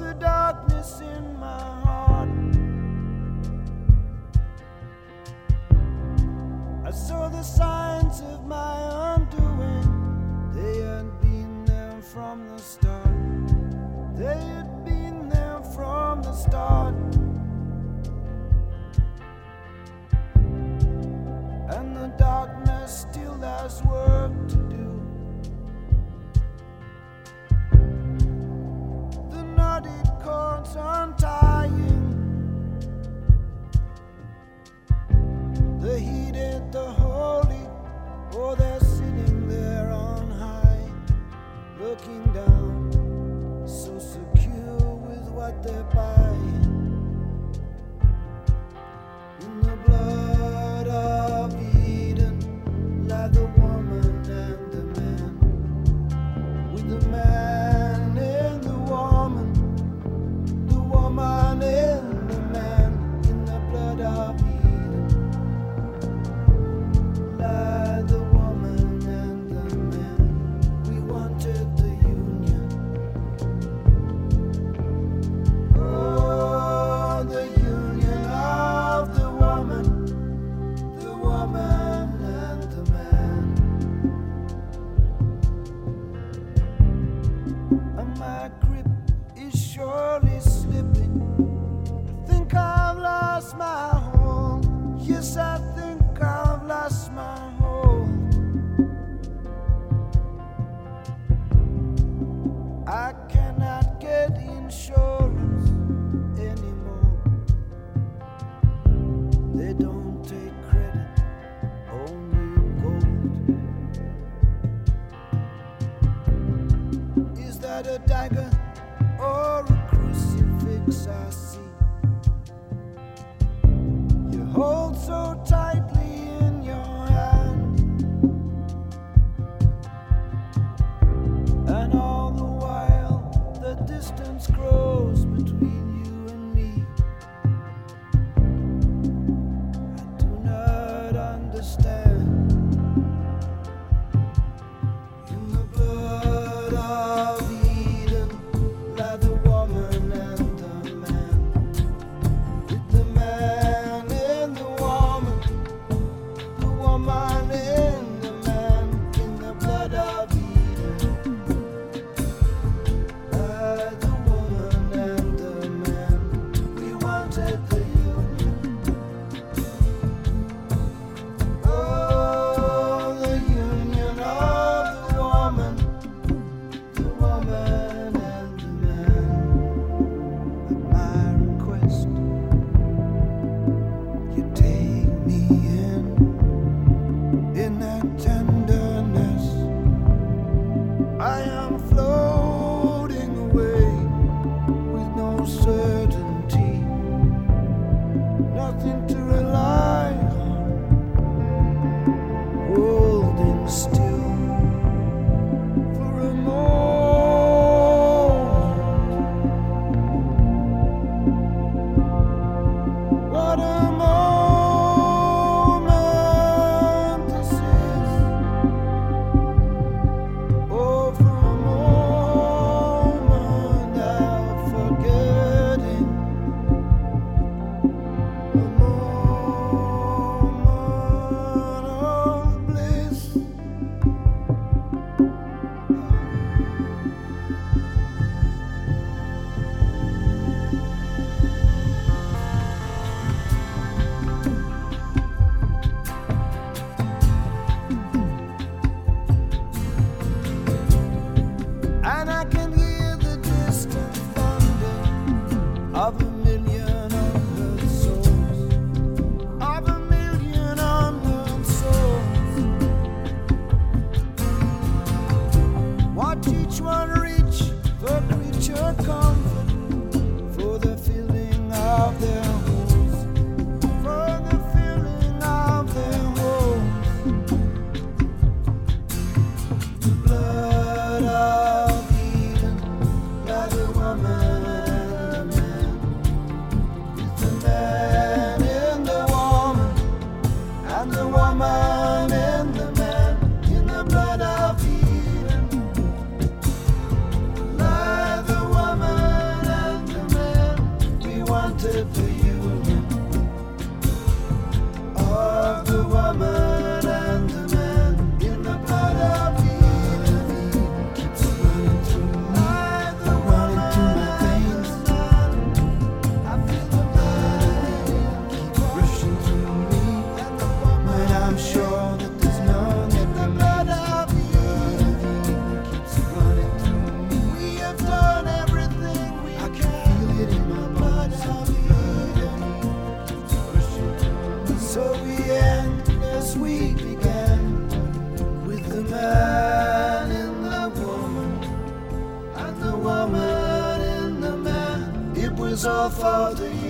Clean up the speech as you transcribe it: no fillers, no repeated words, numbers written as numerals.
the darkness in my heart. I saw the signs of my undoing. They had been there from the start. They had been there from the start. And the darkness still has work to do. The knotted cords untying, the heated, the holy, oh, they're sitting there on high, looking down, so secure with what they're buying. In the blood of Eden lie the woman and the man, with the man and the woman and the man. In the blood of Eden lie the woman and the man. We wanted the union. Oh, the union of the woman and the man. And my grip is surely slipping. I think I've lost my hold. Yes, I think I've lost my hold. I cannot get insurance anymore. They don't take credit, only gold. Is that a dagger or a crucifix I see? You hold so tightly in your hand, and all the while the distance grows between you and me. I do not understand. In the blood of Eden lie the woman and the man, with the man and the woman and the man. In the blood of Eden lie the woman and the man. We wanted the union. Oh, the union of the woman and the man. At my request, you take me in that tenderness. I am floating away with no certainty, nothing to rely on, holding still for a moment. What a moment this is. Oh, for a moment I'm forgetting. A moment of bliss. And I can hear the distant thunder of a million unheard souls, of a million unheard souls. Watch each one reach for creature comfort, for the filling of their holes, for the filling of their holes. The blood of Eden lie the woman and the man, with the man and the woman and the woman and the man. In the blood of Eden lie the woman and off of the